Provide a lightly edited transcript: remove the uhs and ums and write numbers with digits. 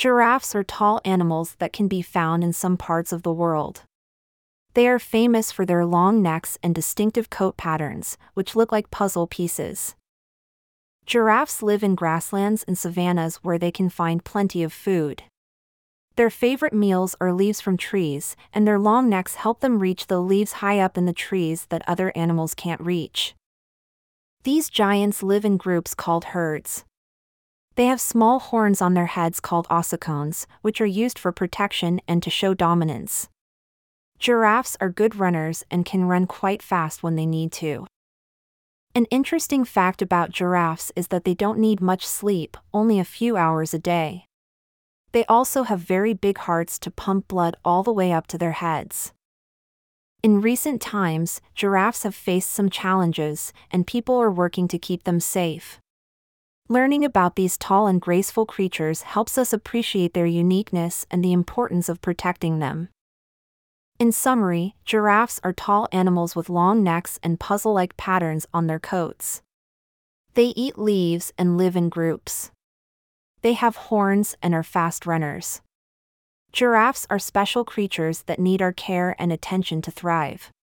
Giraffes are tall animals that can be found in some parts of the world. They are famous for their long necks and distinctive coat patterns, which look like puzzle pieces. Giraffes live in grasslands and savannas where they can find plenty of food. Their favorite meals are leaves from trees, and their long necks help them reach the leaves high up in the trees that other animals can't reach. These giants live in groups called herds. They have small horns on their heads called ossicones, which are used for protection and to show dominance. Giraffes are good runners and can run quite fast when they need to. An interesting fact about giraffes is that they don't need much sleep, only a few hours a day. They also have very big hearts to pump blood all the way up to their heads. In recent times, giraffes have faced some challenges, and people are working to keep them safe. Learning about these tall and graceful creatures helps us appreciate their uniqueness and the importance of protecting them. In summary, giraffes are tall animals with long necks and puzzle-like patterns on their coats. They eat leaves and live in groups. They have horns and are fast runners. Giraffes are special creatures that need our care and attention to thrive.